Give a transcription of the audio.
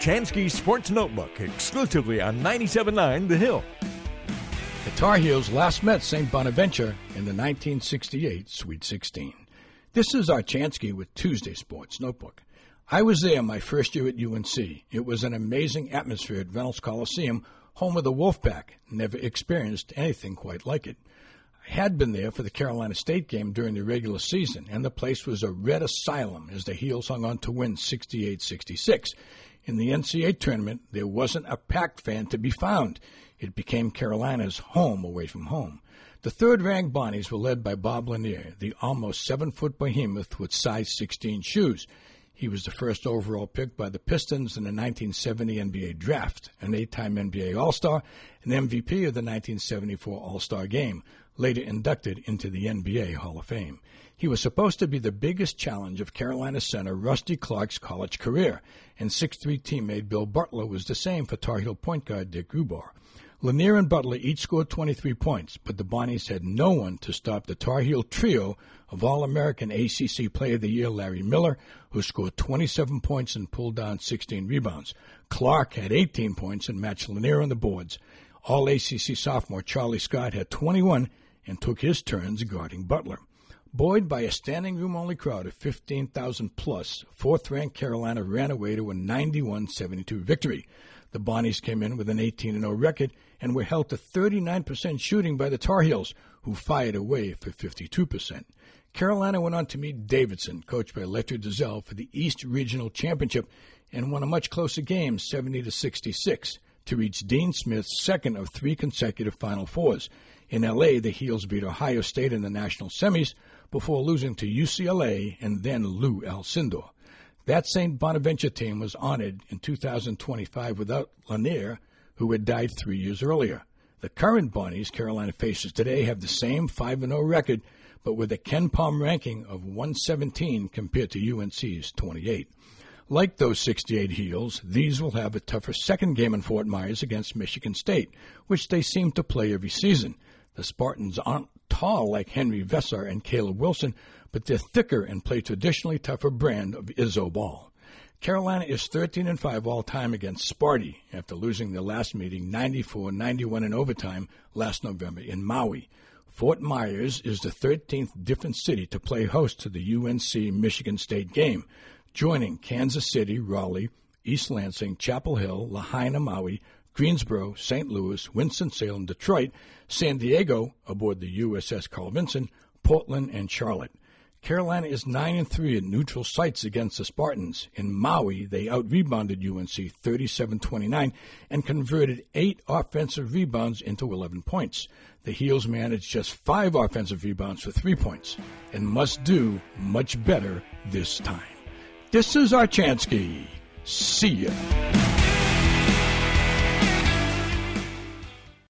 Chansky Sports Notebook, exclusively on 97.9 The Hill. The Tar Heels last met St. Bonaventure in the 1968 Sweet 16. This is our Chansky with Tuesday Sports Notebook. I was there my first year at UNC. It was an amazing atmosphere at Reynolds Coliseum, home of the Wolfpack. Never experienced anything quite like it. I had been there for the Carolina State game during the regular season, and the place was a red asylum as the Heels hung on to win 68-66. In the NCAA tournament, there wasn't a Pack fan to be found. It became Carolina's home away from home. The third-ranked Bonnies were led by Bob Lanier, the almost 7-foot behemoth with size 16 shoes. He was the first overall pick by the Pistons in the 1970 NBA draft, an 8-time NBA All-Star, and MVP of the 1974 All-Star Game, later inducted into the NBA Hall of Fame. He was supposed to be the biggest challenge of Carolina center Rusty Clark's college career, and 6'3" teammate Bill Butler was the same for Tar Heel point guard Dick Grubar. Lanier and Butler each scored 23 points, but the Bonnies had no one to stop the Tar Heel trio of All-American ACC Player of the Year Larry Miller, who scored 27 points and pulled down 16 rebounds. Clark had 18 points and matched Lanier on the boards. All-ACC sophomore Charlie Scott had 21 and took his turns guarding Butler. Buoyed by a standing-room-only crowd of 15,000-plus, fourth-ranked Carolina ran away to a 91-72 victory. The Bonnies came in with an 18-0 record and were held to 39% shooting by the Tar Heels, who fired away for 52%. Carolina went on to meet Davidson, coached by Lefty Driesell, for the East Regional Championship and won a much closer game, 70-66, to reach Dean Smith's second of 3 consecutive Final Fours. In L.A., the Heels beat Ohio State in the national semis before losing to UCLA and then Lou Alcindor. That St. Bonaventure team was honored in 2025 without Lanier, who had died 3 years earlier. The current Bonnies Carolina faces today have the same 5-0 record, but with a Ken Palm ranking of 117 compared to UNC's 28. Like those 68 Heels, these will have a tougher second game in Fort Myers against Michigan State, which they seem to play every season. The Spartans aren't tall like Henry Vessar and Caleb Wilson, but they're thicker and play traditionally tougher brand of Izzo ball. Carolina is 13-5 all-time against Sparty after losing their last meeting 94-91 in overtime last November in Maui. Fort Myers is the 13th different city to play host to the UNC-Michigan State game, joining Kansas City, Raleigh, East Lansing, Chapel Hill, Lahaina, Maui, Greensboro, St. Louis, Winston-Salem, Detroit, San Diego aboard the USS Carl Vinson, Portland, and Charlotte. Carolina is 9-3 at neutral sites against the Spartans. In Maui, they out-rebounded UNC 37-29 and converted 8 offensive rebounds into 11 points. The Heels managed just 5 offensive rebounds for 3 points and must do much better this time. This is our Chansky. See ya.